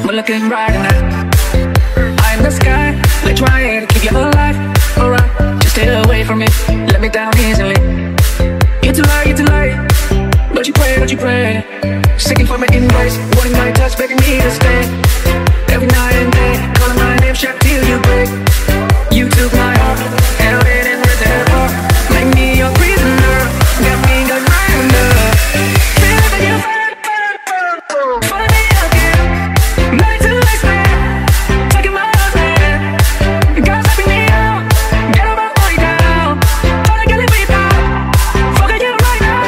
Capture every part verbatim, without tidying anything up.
we're looking right now. Eye in the sky, let's try to keep you alive. Alright, just stay away from me, let me down easily. You're too light, you're too light. Don't you pray, don't you pray. Seeking for my embrace, wanting my touch, begging me to stay. Every night and day, calling my name, shout till you break. You took my heart, held it and ripped it apart. Make me your prisoner, got me going right under. Feel that you find, find me again. Night to expand, taking my hand. Gossiping me out, get up and put it down. Trying to get it beat down, forget you right now.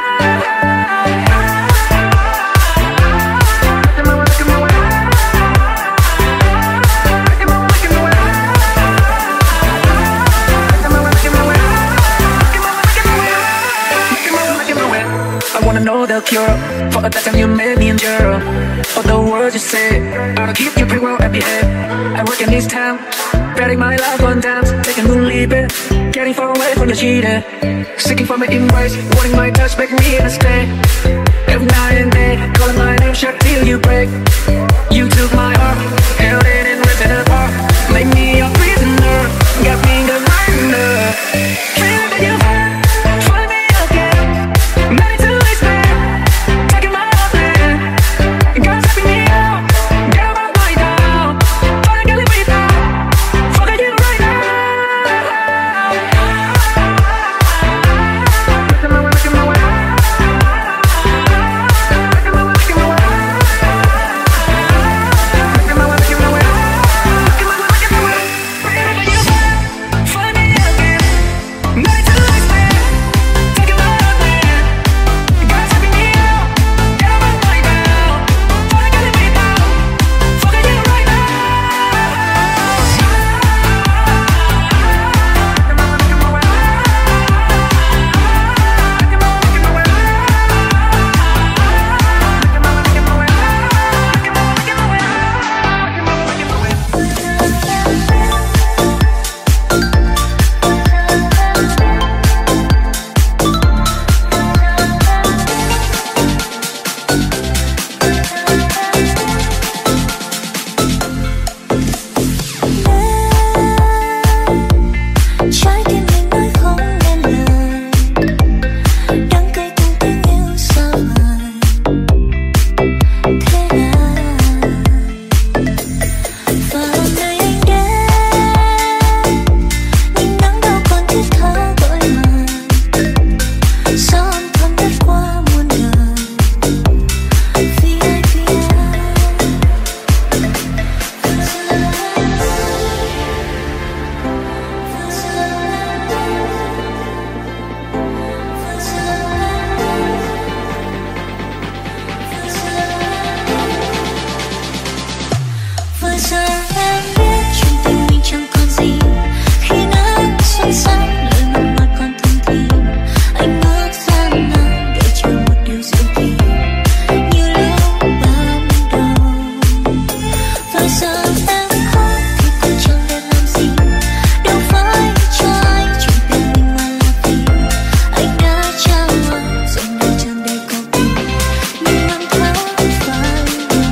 I wanna know the cure for that time you made me endure. All the words you say, I'll keep you pretty well at the head. I work in this town, betting my life on dance, taking moon leaping, getting far away from the cheater. Seeking for my embrace, wanting my touch, begging me to stay. Every night and day, calling my name, shout till you break. You took my heart, held it and ripped it apart. Made me your prisoner, got me going right under. Feel that you find, find me again. Night to expand, taking my hand. Gossiping me out, get up and put it down. Trying to get it beat down, forget you right now. Making my way, making my way. Making my way, making my way. Making my way, making my way. Making my way, making my way. Find me again. Night to expand, taking my hand. Gossiping me out, get up and put it down. Trying to get it beat down, forget you right now. Making my way, making my way. Making my way, making my way. Making my way, making my way. Making my way, making my way. Making my way, making my way. Trái tim mình nói không nên lời, đắng cay từng tiếng yêu xa vời. Thế nào và hôm nay anh đến, nhưng nắng đâu còn thiết tha gọi mời. Sao âm thầm lướt qua muôn đời, vì ai vì ai. Vừa giờ em biết chuyện tình mình chẳng còn gì, khi nắng xuân sáng lời mặn mọt còn thầm thì anh bước gian nan để chờ một điều diệu kỳ như lúc ban đầu. Vừa giờ em khóc thì cũng chẳng để làm gì, đâu phải cho anh chuyện tình mình mà là vì anh đã trao anh dòng đời tràn đầy cầu kỳ những năm tháng phai mờ.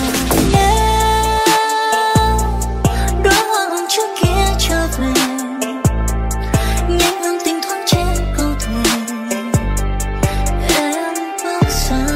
Nếu đóa hoa hồng trước kia trở về, nhánh hương tình thoáng che câu thề, em bước ra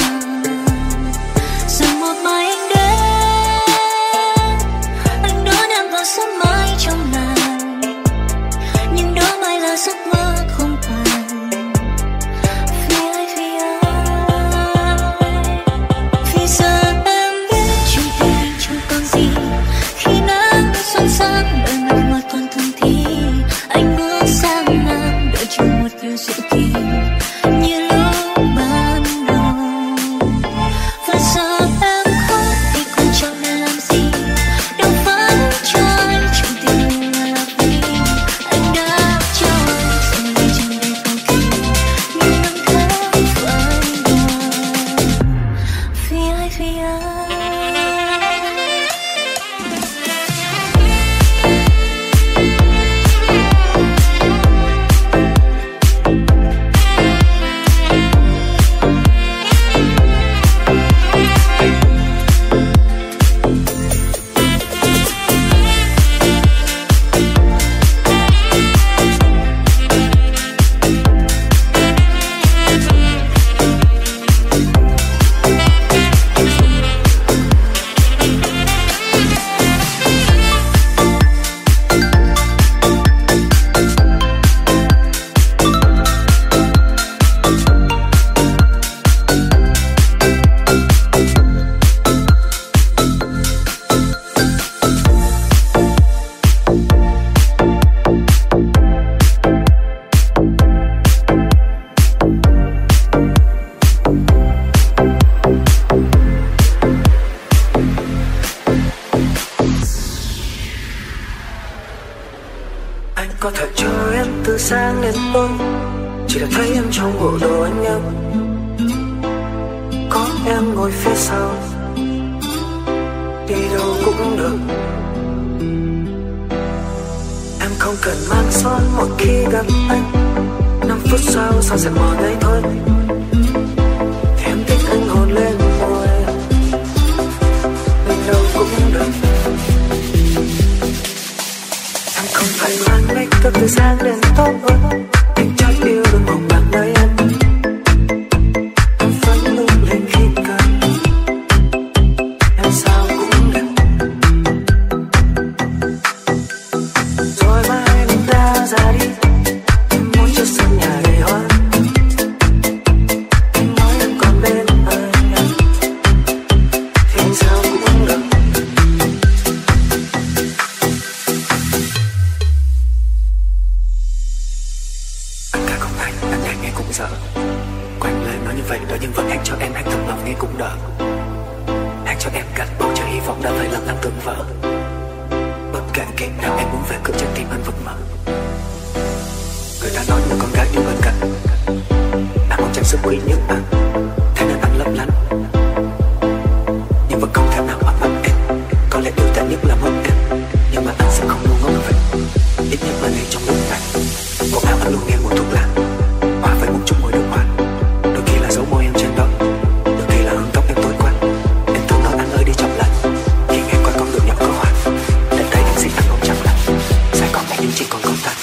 rằng một mai anh đến, anh đón em vào sớm mai trong làng, nhưng đó mai là giấc mơ không phải vì ai vì ai. Vì giờ em biết chuyện tình mình chẳng còn gì, khi nắng xuân sáng lời mặn mọt còn thầm thì anh bước sang ngang đợi chờ một điều diệu kỳ như lúc ban đầu. Và giờ em khóc thì cũng chẳng để làm gì, đâu phải cho anh chuyện tình mình mà là vì anh đã cho anh dòng đời tràn đầy cầu kỳ những năm tháng phai mờ. Vì ai vì ai. có thể cho em từ sáng đến tối, chỉ để thấy em trong bộ đồ anh em. Có em ngồi phía sau, đi đâu cũng được. Em không cần mang son một khi gặp anh, năm phút sau sao sẽ mòn ngay thôi. Thì em thích anh hôn lên môi, đi đâu cũng được. Em không phải mang make up từ sáng đến tối, anh chắc yêu đừng mộng bạc nơi em. Em phấn lung lên khi cần, em sao cũng được. Rồi mai mình ta ra đi, em muốn cho sân nhà đầy hoa. Em nói em còn bên anh, thì anh sao cũng được. Anh ca không hay, anh nhảy nghe cũng sợ. Quanh lời nói như vậy đó, nhưng vẫn hát cho em, hát thật lòng nghe cũng đỡ. Hát cho em cạnh bầu trời hy vọng đã vài lần anh tưởng vỡ. Bất kể khi nào em muốn về cửa trái tim anh vẫn mở. Người ta nói người con gái yêu bên cạnh, anh muốn chẳng sức quý như anh, thế nên anh lấp lánh. Nhưng vẫn không thể nào mà mất em. Có lẽ điều tệ nhất là mất em, nhưng mà anh sẽ không ngu ngốc vậy. Ít nhất là ngay trong lúc này, cổ áo anh luôn nghe mùi thuốc lá hòa với một chút mùi nước hoa. Đôi khi là dấu môi em trên đó, đôi khi là hương tóc em tối qua. Em thường nói anh ơi đi chậm lại, khi nghe qua con đường nhỏ có hoa. Đến đây em xin anh không chậm lại, sẽ còn mẹ nhưng chỉ còn công tác.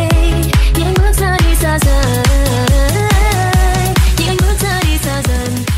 Dần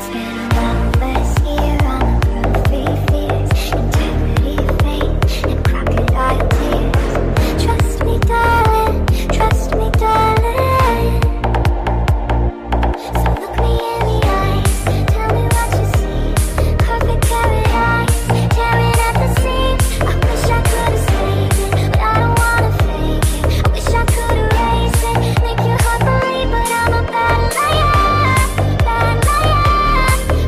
Bad liar, bad liar.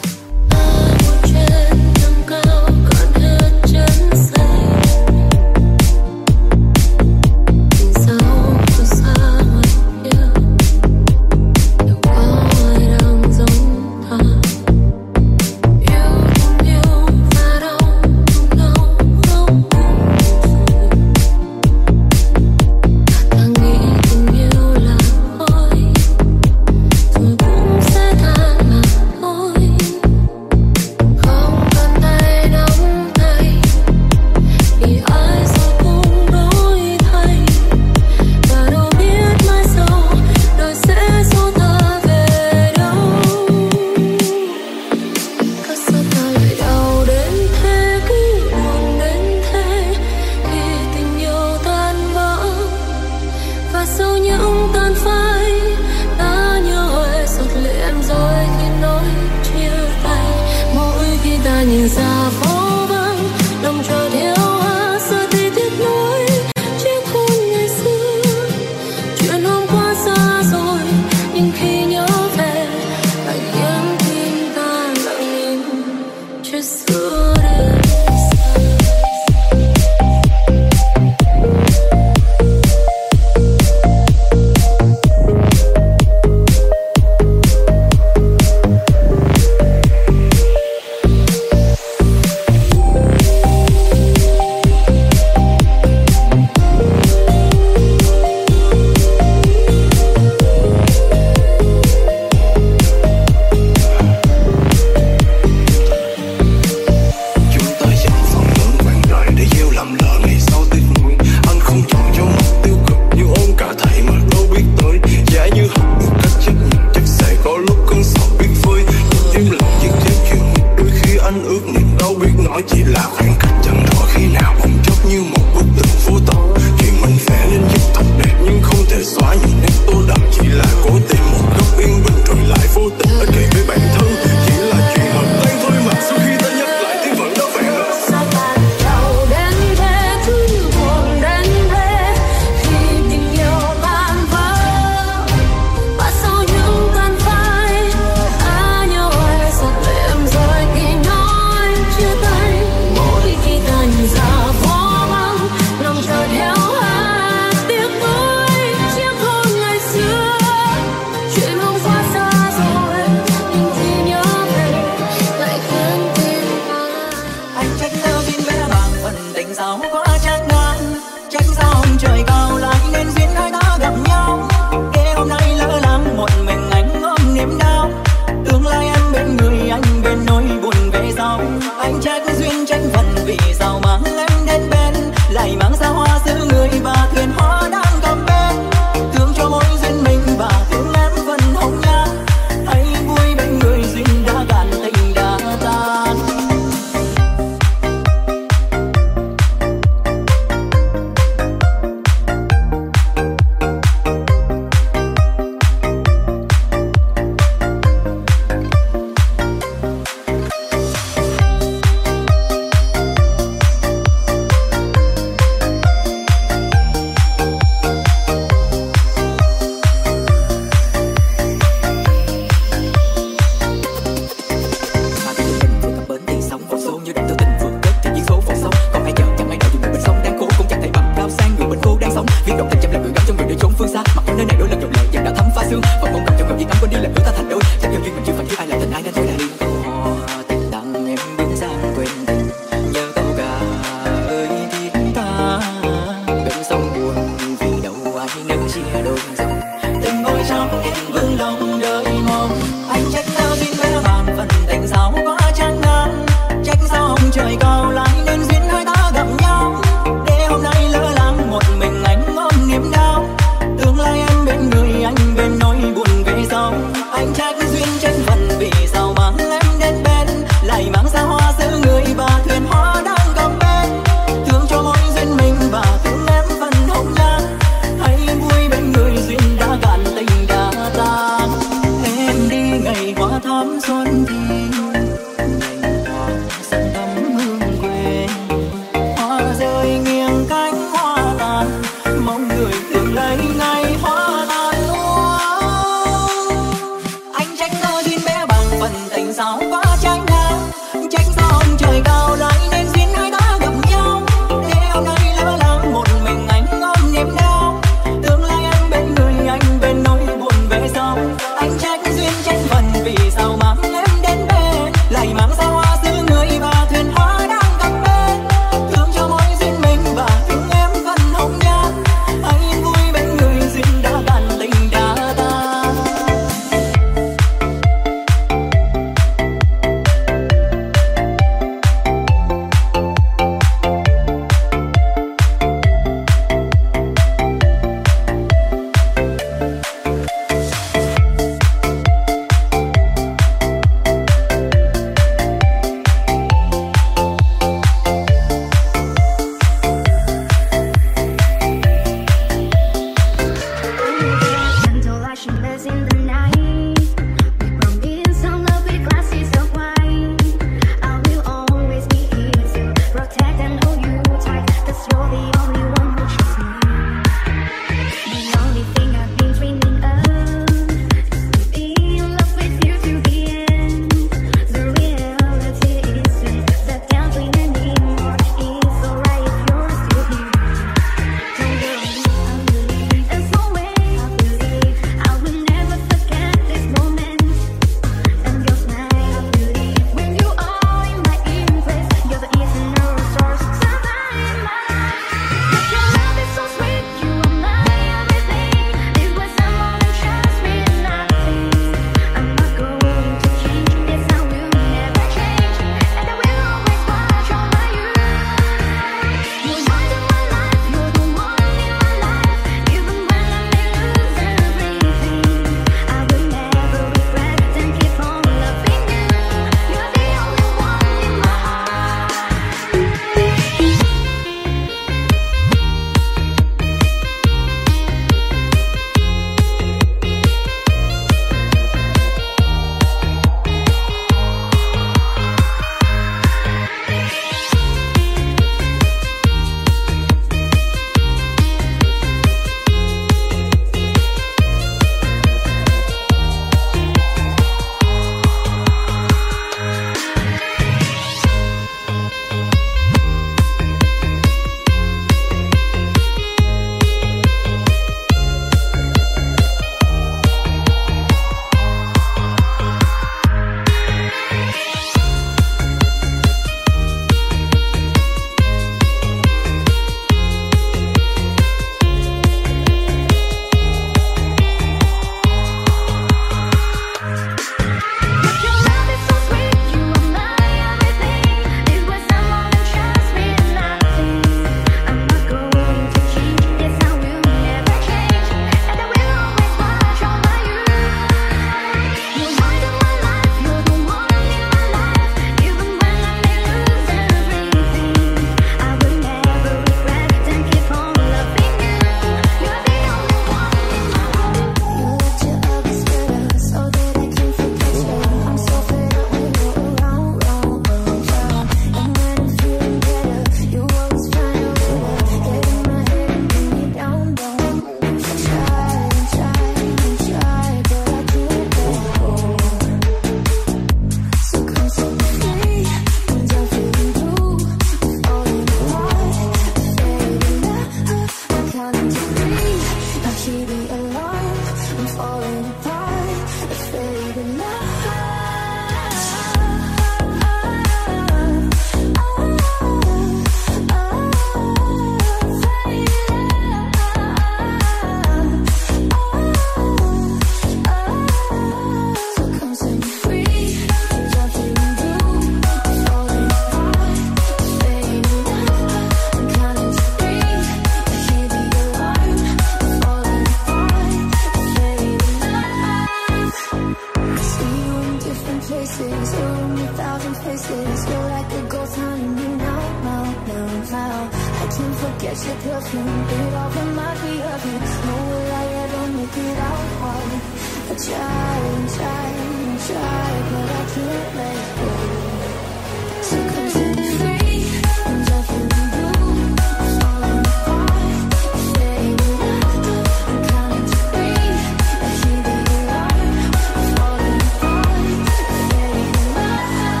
can't get off of my feet of you. Nor will I ever make it out hard. I try and try and try, but I can't let go. So come set me free, I'm just feeling blue. I'm falling apart, fading out. I'm counting to three, I hear the alarm. I'm falling apart, fading out.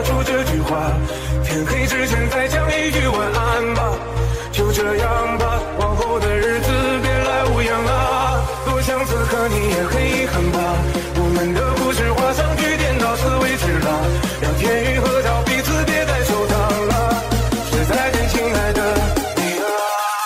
出这句话，天黑之前再讲一句晚安吧。就这样吧，往后的日子别来无恙啊。多想此刻你也很遗憾吧，我们的故事画上句点，到此为止了。让天与河道彼此别再收藏了。是再见，亲爱的你啊。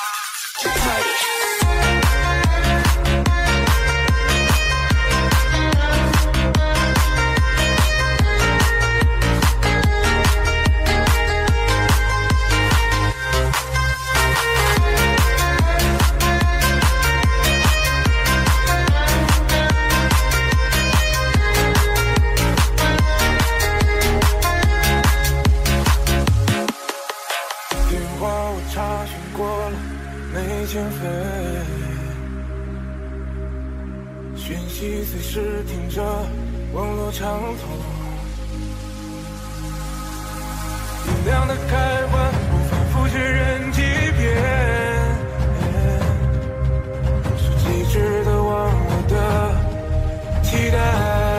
欠费，讯息随时听着，网络畅通。音量的开关，我反复确认几遍，是机智的忘我的期待。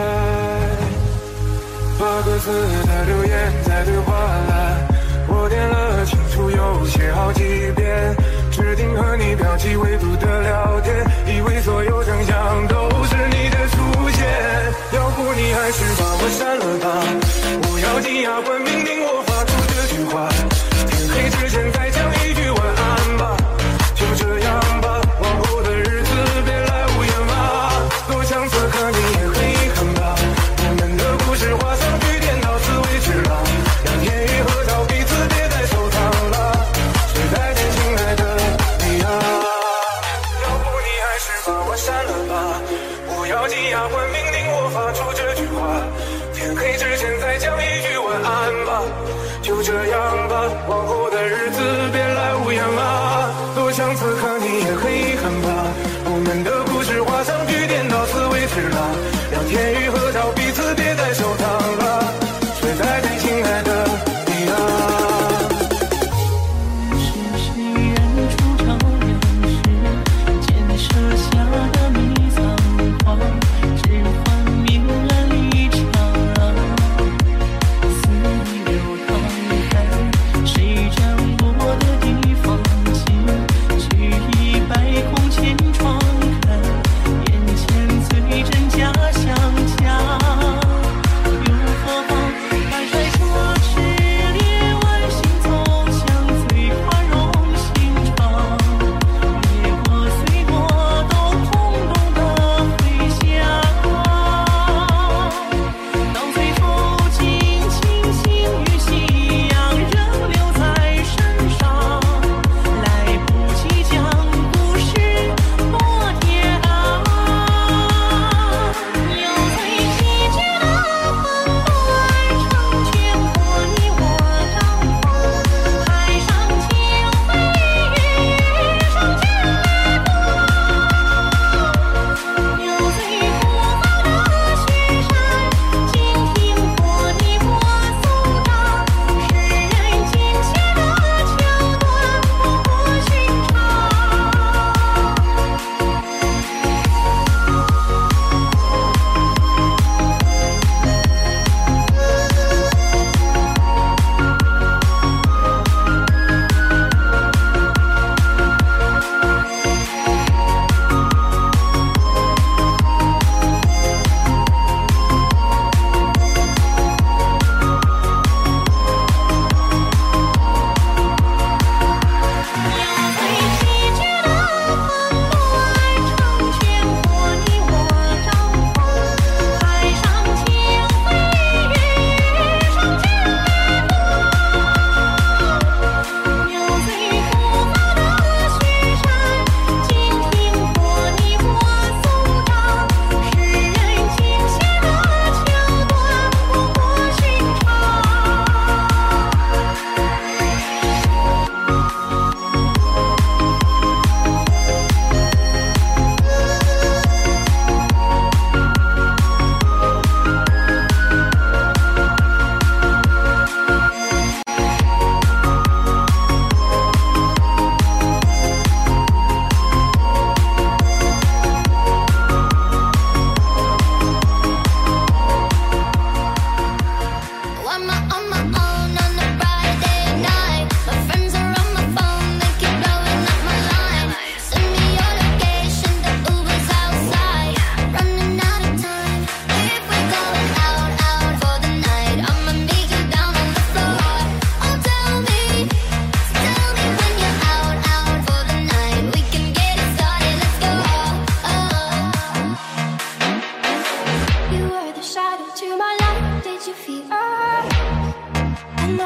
把各自的留言再对话栏，我点了清楚又写好几遍。指定和你标记唯独的聊天，以为所有真相都是你的出现。要不你还是把我删了吧，不要紧呀，关命令我发出这句话。天黑之前再讲一句晚安吧。就这样吧，往后的日子别来无恙啊。多想此刻你也很遗憾吧，我们的故事画上句点，到此为止了。让天与河道彼此别再收藏了。谁再见，亲爱的删了吧，不要紧呀，关命令我发出这句话。天黑之前再讲一句晚安吧。就这样吧，往后的日子别来无恙啊。多想此刻你也很遗憾吧，我们的故事画上句点，到此为止了。让天与河道彼此别再收藏了。谁再见，亲爱的你啊。 谁将我的地方捡，取一百空气。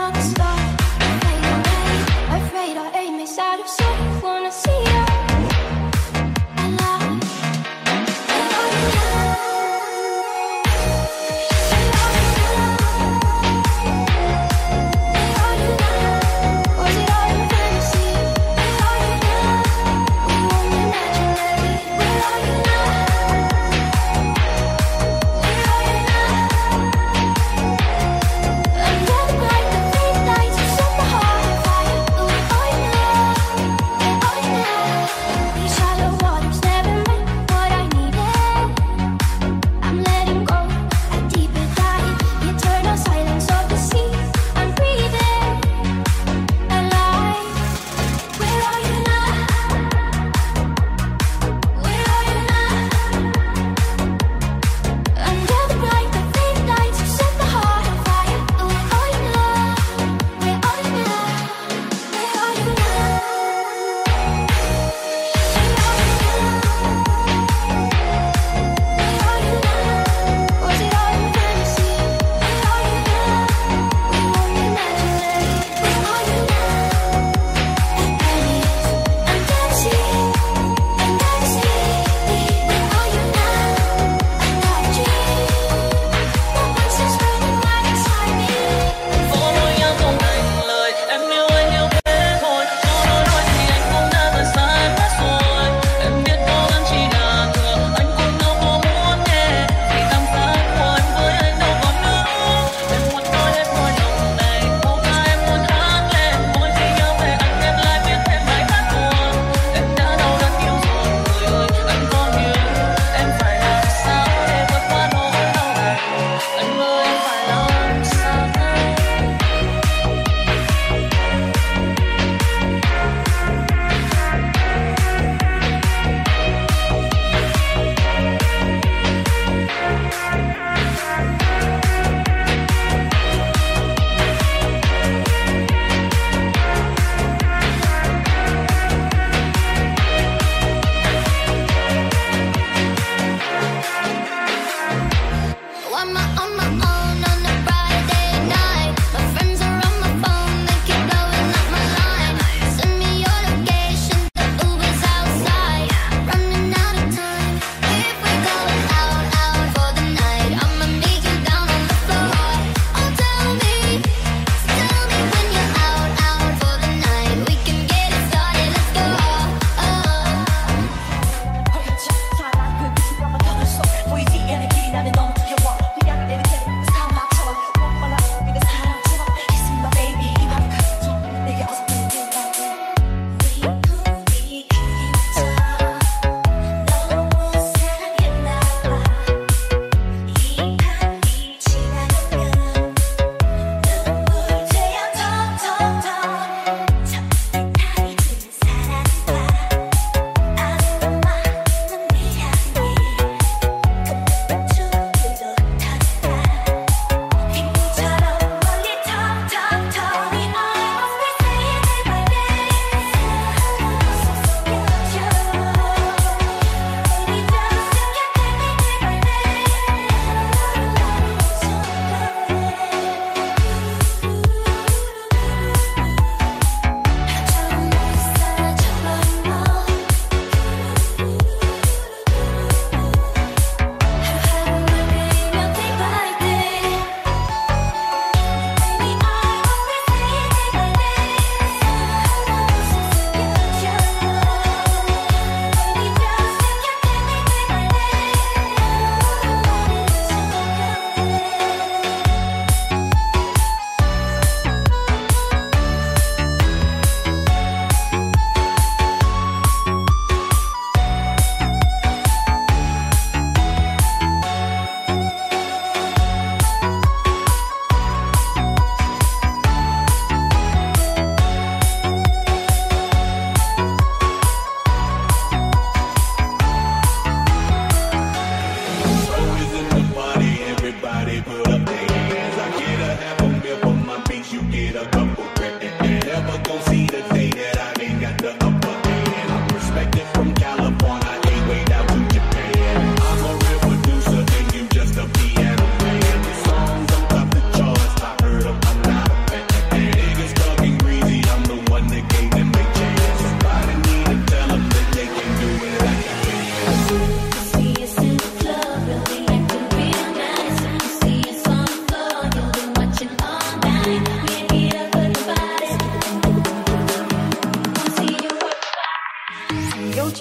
Piano man, the songs I'm about to charge, I heard 'em, I'm not a fan.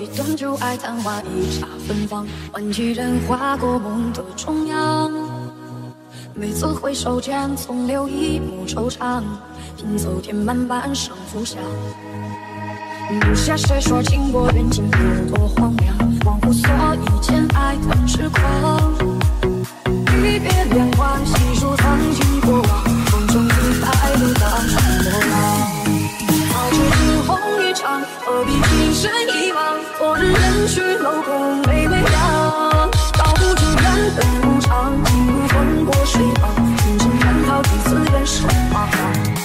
几顿酒爱昙花一茶芬芳，换几人划过梦的中央。每次回首间，总留一幕惆怅，拼凑填满半生浮想。不下谁说情过缘尽有多荒凉，恍惚所以间爱的痴狂。一别两宽，细数曾经过往，风中一白鹭当成波浪。好酒只红一场，何必情深一往？昨日人去楼空微微亮，道不尽缘分无常，今日风过水旁，轻轻探讨几次人生茫茫。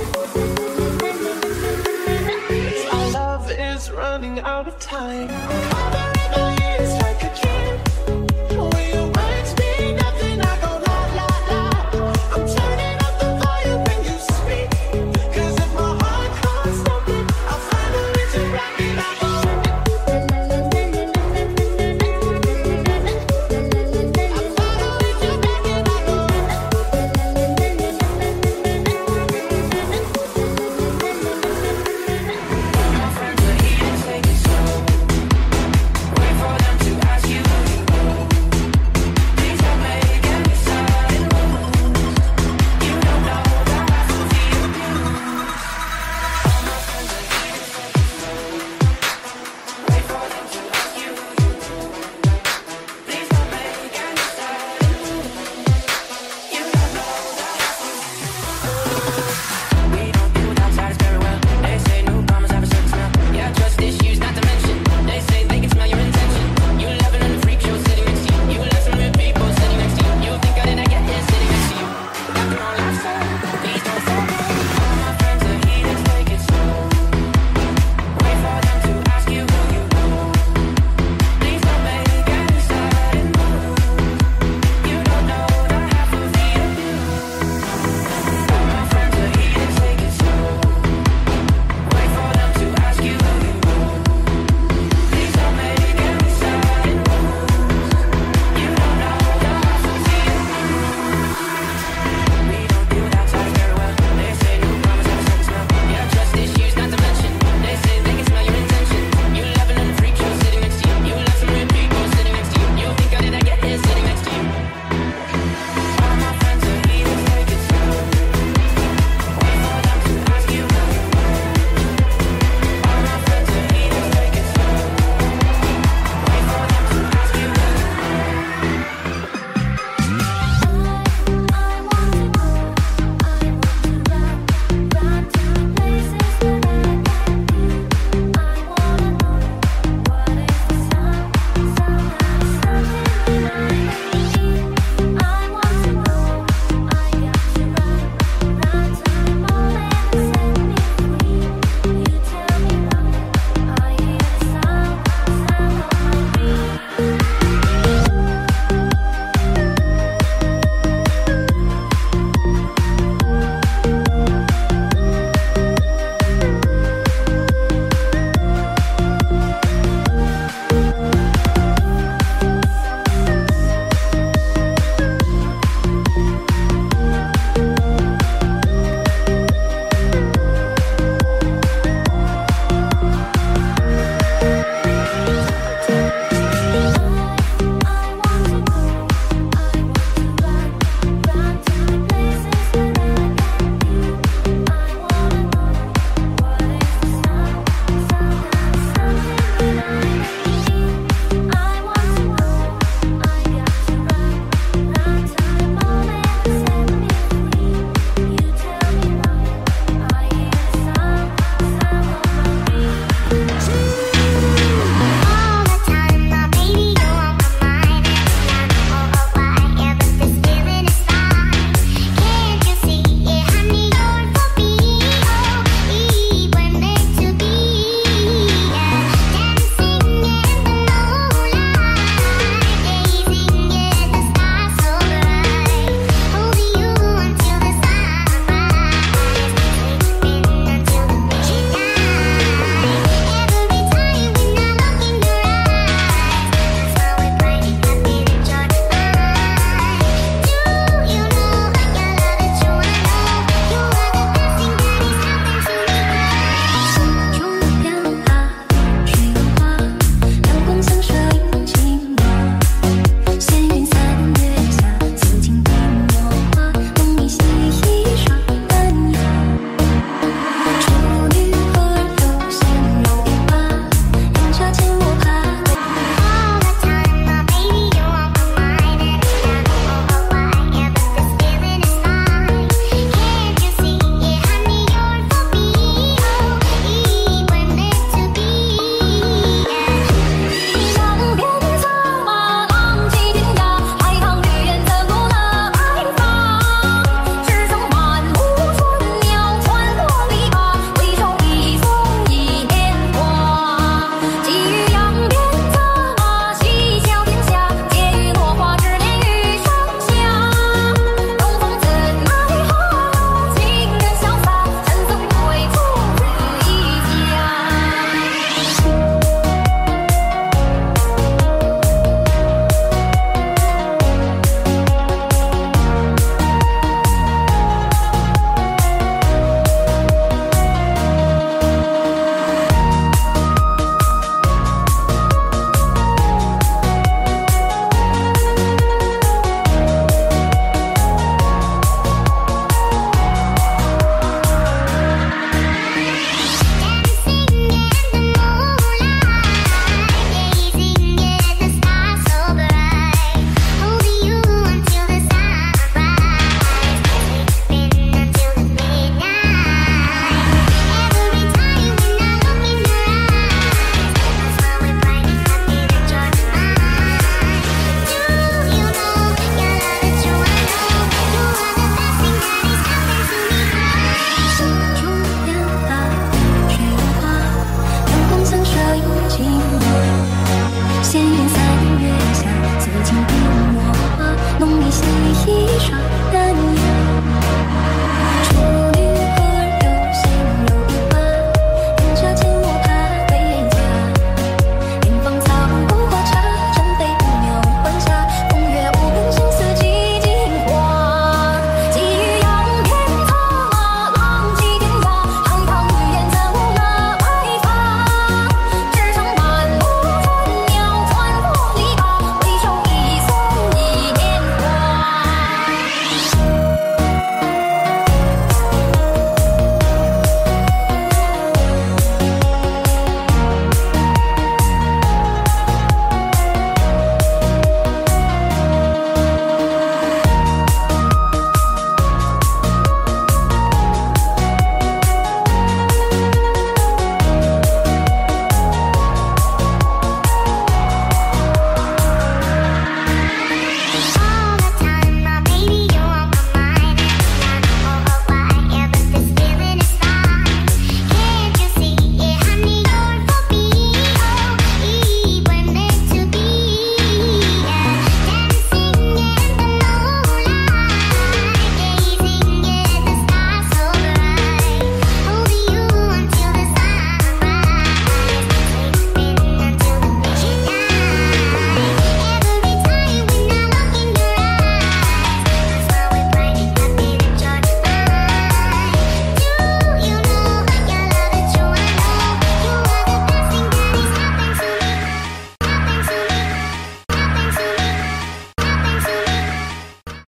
Running out of time.